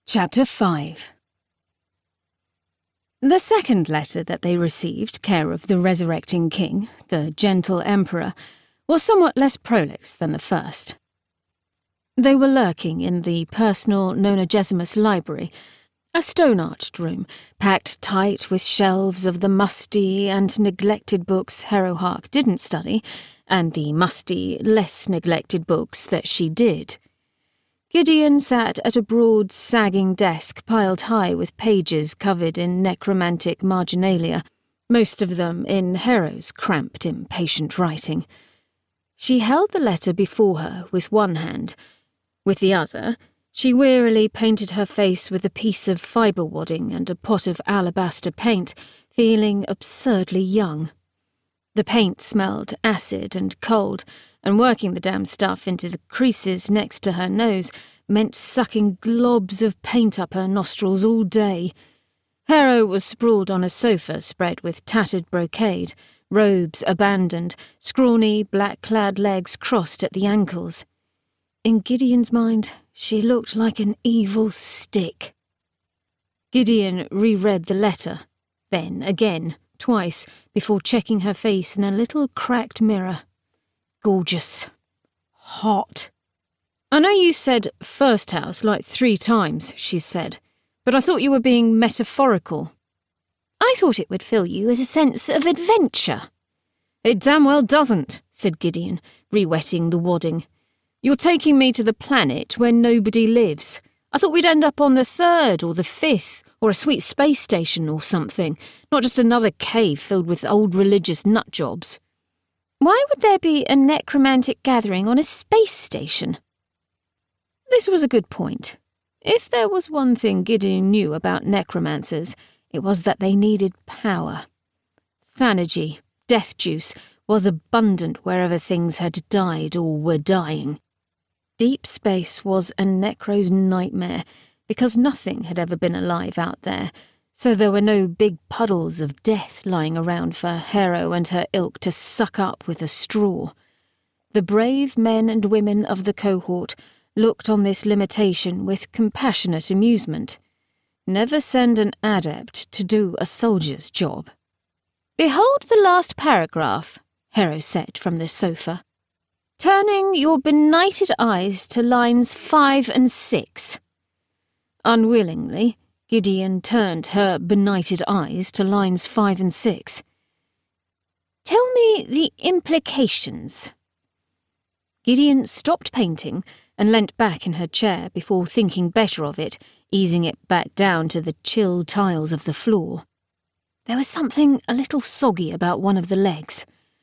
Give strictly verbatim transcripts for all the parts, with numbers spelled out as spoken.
Chapter five. The second letter that they received, care of the resurrecting king, the gentle emperor, was somewhat less prolix than the first. They were lurking in the personal nonagesimus library, a stone-arched room, packed tight with shelves of the musty and neglected books Harrow Hark didn't study, and the musty, less neglected books that she did. Gideon sat at a broad, sagging desk piled high with pages covered in necromantic marginalia, most of them in Harrow's cramped, impatient writing. She held the letter before her with one hand. With the other, she wearily painted her face with a piece of fibre wadding and a pot of alabaster paint, feeling absurdly young. The paint smelled acid and cold, and working the damn stuff into the creases next to her nose meant sucking globs of paint up her nostrils all day. Harrow was sprawled on a sofa spread with tattered brocade, robes abandoned, scrawny, black-clad legs crossed at the ankles. In Gideon's mind, she looked like an evil stick. Gideon reread the letter, then again, twice, before checking her face in a little cracked mirror. Gorgeous. Hot. I know you said first house like three times, she said, but I thought you were being metaphorical. I thought it would fill you with a sense of adventure. It damn well doesn't, said Gideon, re-wetting the wadding. You're taking me to the planet where nobody lives. I thought we'd end up on the third or the fifth, or a sweet space station or something, not just another cave filled with old religious nutjobs. Why would there be a necromantic gathering on a space station? This was a good point. If there was one thing Gideon knew about necromancers, it was that they needed power. Thanagy, death juice, was abundant wherever things had died or were dying. Deep space was a necro's nightmare, because nothing had ever been alive out there, so there were no big puddles of death lying around for Harrow and her ilk to suck up with a straw. The brave men and women of the cohort looked on this limitation with compassionate amusement. Never send an adept to do a soldier's job. Behold the last paragraph, Harrow said from the sofa, turning your benighted eyes to lines five and six. Unwillingly, Gideon turned her benighted eyes to lines five and six. Tell me the implications. Gideon stopped painting and leant back in her chair before thinking better of it, easing it back down to the chill tiles of the floor. There was something a little soggy about one of the legs.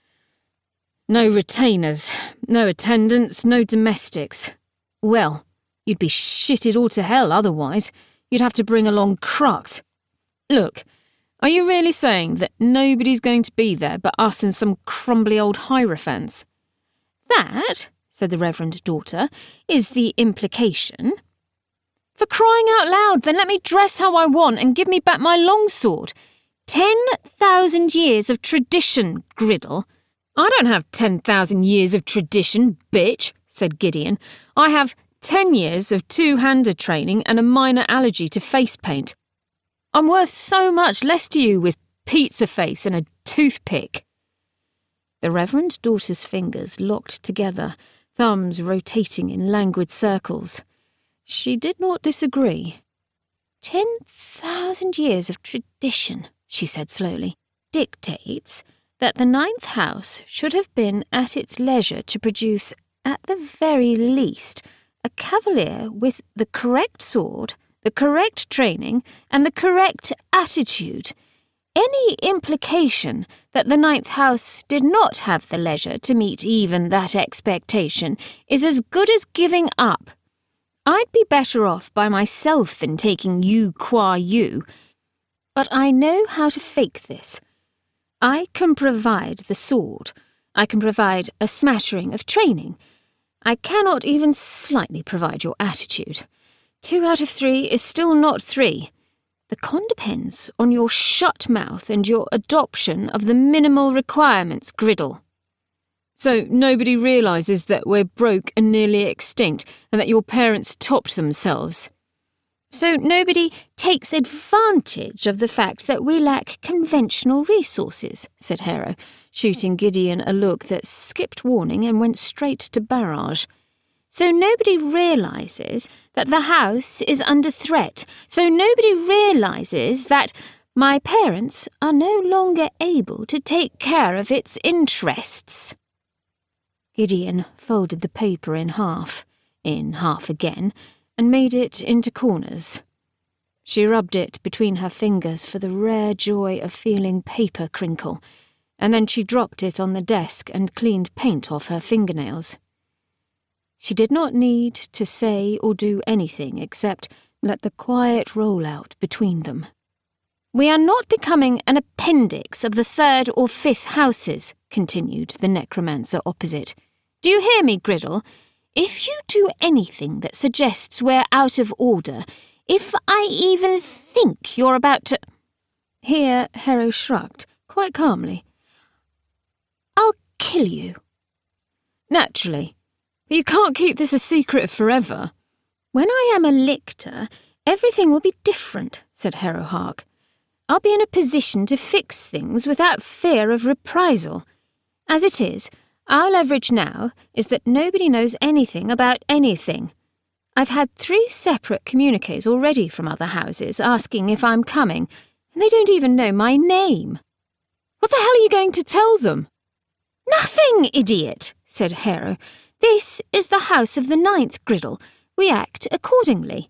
No retainers, no attendants, no domestics. Well, you'd be shitted all to hell otherwise. You'd have to bring along Crux. Look, are you really saying that nobody's going to be there but us and some crumbly old hierophants? That, said the Reverend Daughter, is the implication. For crying out loud, then let me dress how I want and give me back my longsword. Ten thousand years of tradition, Griddle. I don't have ten thousand years of tradition, bitch, said Gideon. I have ten years of two-handed training and a minor allergy to face paint. I'm worth so much less to you with pizza face and a toothpick. The Reverend Daughter's fingers locked together, thumbs rotating in languid circles. She did not disagree. Ten thousand years of tradition, she said slowly, dictates that the ninth house should have been at its leisure to produce, at the very least, a cavalier with the correct sword, the correct training, and the correct attitude. Any implication that the ninth house did not have the leisure to meet even that expectation is as good as giving up. I'd be better off by myself than taking you qua you. But I know how to fake this. I can provide the sword. I can provide a smattering of training. I cannot even slightly provide your attitude. Two out of three is still not three. The con depends on your shut mouth and your adoption of the minimal requirements, Griddle. So nobody realises that we're broke and nearly extinct and that your parents topped themselves. So nobody takes advantage of the fact that we lack conventional resources, said Harrow, shooting Gideon a look that skipped warning and went straight to barrage. So nobody realises that the house is under threat. So nobody realises that my parents are no longer able to take care of its interests. Gideon folded the paper in half, in half again, and made it into corners. She rubbed it between her fingers for the rare joy of feeling paper crinkle, and then she dropped it on the desk and cleaned paint off her fingernails. She did not need to say or do anything except let the quiet roll out between them. We are not becoming an appendix of the third or fifth houses, continued the necromancer opposite. Do you hear me, Griddle? If you do anything that suggests we're out of order, if I even think you're about to... Here Harrow shrugged, quite calmly. I'll kill you. Naturally. But you can't keep this a secret forever. When I am a lictor, everything will be different, said Harrow Hark. I'll be in a position to fix things without fear of reprisal. As it is, our leverage now is that nobody knows anything about anything. I've had three separate communiques already from other houses asking if I'm coming, and they don't even know my name. What the hell are you going to tell them? Nothing, idiot, said Harrow. This is the house of the ninth, Griddle. We act accordingly.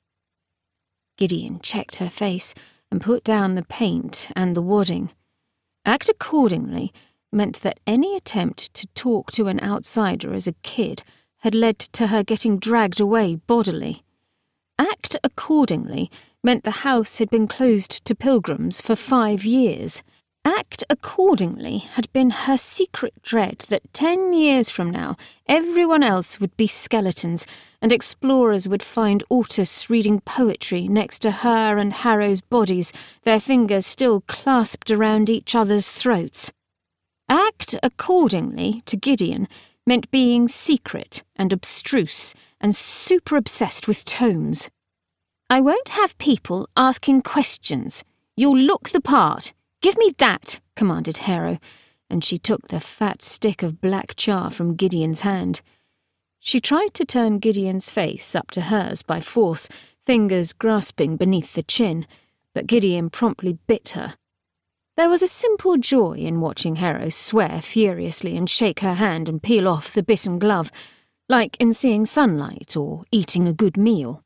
Gideon checked her face and put down the paint and the wadding. Act accordingly meant that any attempt to talk to an outsider as a kid had led to her getting dragged away bodily. Act accordingly meant the house had been closed to pilgrims for five years. Act accordingly had been her secret dread that ten years from now everyone else would be skeletons and explorers would find Ortus reading poetry next to her and Harrow's bodies, their fingers still clasped around each other's throats. Act accordingly to Gideon meant being secret and abstruse and super obsessed with tomes. I won't have people asking questions. You'll look the part. Give me that, commanded Harrow, and she took the fat stick of black char from Gideon's hand. She tried to turn Gideon's face up to hers by force, fingers grasping beneath the chin, but Gideon promptly bit her. There was a simple joy in watching Harrow swear furiously and shake her hand and peel off the bitten glove, like in seeing sunlight or eating a good meal.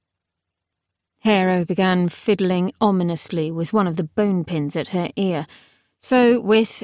Harrow began fiddling ominously with one of the bone pins at her ear, so with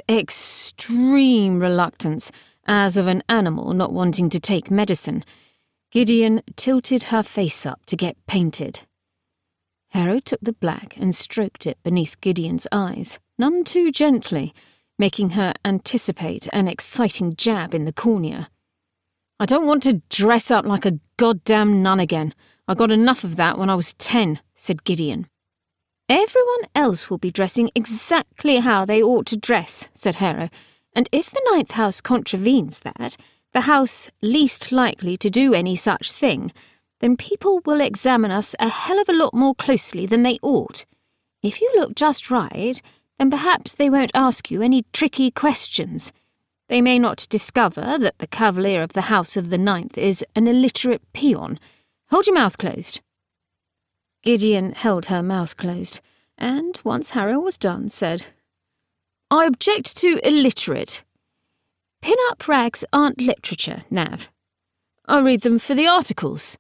extreme reluctance, as of an animal not wanting to take medicine, Gideon tilted her face up to get painted. Harrow took the black and stroked it beneath Gideon's eyes, none too gently, making her anticipate an exciting jab in the cornea. I don't want to dress up like a goddamn nun again. I got enough of that when I was ten, said Gideon. Everyone else will be dressing exactly how they ought to dress, said Harrow, and if the ninth house contravenes that, the house least likely to do any such thing, then people will examine us a hell of a lot more closely than they ought. If you look just right, then perhaps they won't ask you any tricky questions. They may not discover that the cavalier of the house of the ninth is an illiterate peon. Hold your mouth closed. Gideon held her mouth closed, and once Harrow was done, said, I object to illiterate. Pin-up rags aren't literature, Nav. I read them for the articles.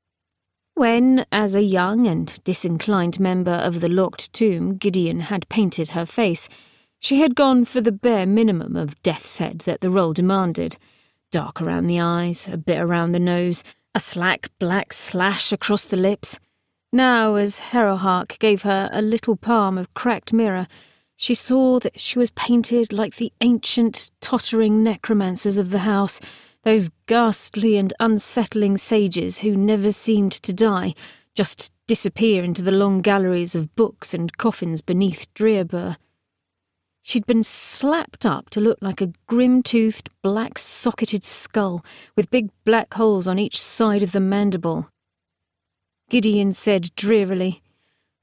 When, as a young and disinclined member of the locked tomb, Gideon had painted her face, she had gone for the bare minimum of death's head that the role demanded. Dark around the eyes, a bit around the nose, a slack black slash across the lips. Now, as Harrowhark gave her a little palm of cracked mirror, she saw that she was painted like the ancient, tottering necromancers of the house, those ghastly and unsettling sages who never seemed to die, just disappear into the long galleries of books and coffins beneath Drearbur. She'd been slapped up to look like a grim-toothed, black-socketed skull with big black holes on each side of the mandible. Gideon said drearily,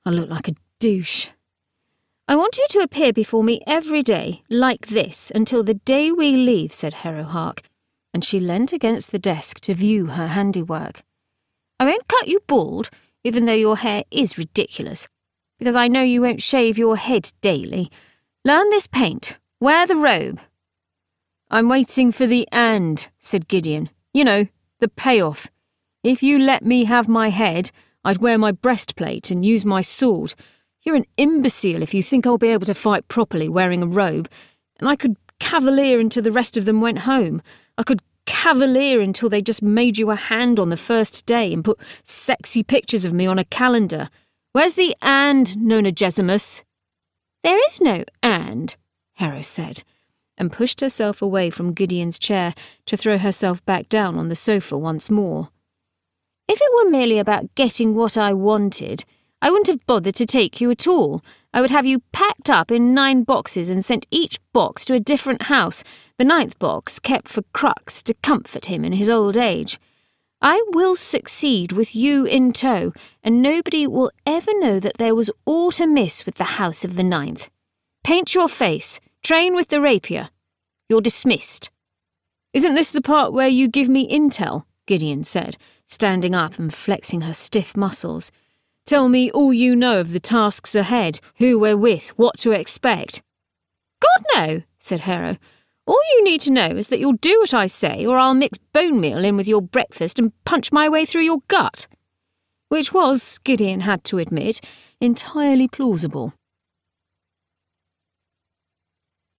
I look like a douche. I want you to appear before me every day, like this, until the day we leave, said Harrow Hark, and she leant against the desk to view her handiwork. I won't cut you bald, even though your hair is ridiculous, because I know you won't shave your head daily. Learn this paint. Wear the robe. I'm waiting for the and, said Gideon. You know, the payoff. If you let me have my head, I'd wear my breastplate and use my sword. You're an imbecile if you think I'll be able to fight properly wearing a robe. And I could cavalier until the rest of them went home. I could cavalier until they just made you a hand on the first day and put sexy pictures of me on a calendar. Where's the and, Nonagesimus? There is no and, Harrow said, and pushed herself away from Gideon's chair to throw herself back down on the sofa once more. If it were merely about getting what I wanted, I wouldn't have bothered to take you at all. I would have you packed up in nine boxes and sent each box to a different house, the ninth box kept for Crux to comfort him in his old age. I will succeed with you in tow, and nobody will ever know that there was aught amiss with the house of the ninth. Paint your face. Train with the rapier. You're dismissed. Isn't this the part where you give me intel? Gideon said, standing up and flexing her stiff muscles. Tell me all you know of the tasks ahead, who we're with, what to expect. God, no, said Harrow. All you need to know is that you'll do what I say, or I'll mix bone meal in with your breakfast and punch my way through your gut. Which was, Gideon had to admit, entirely plausible.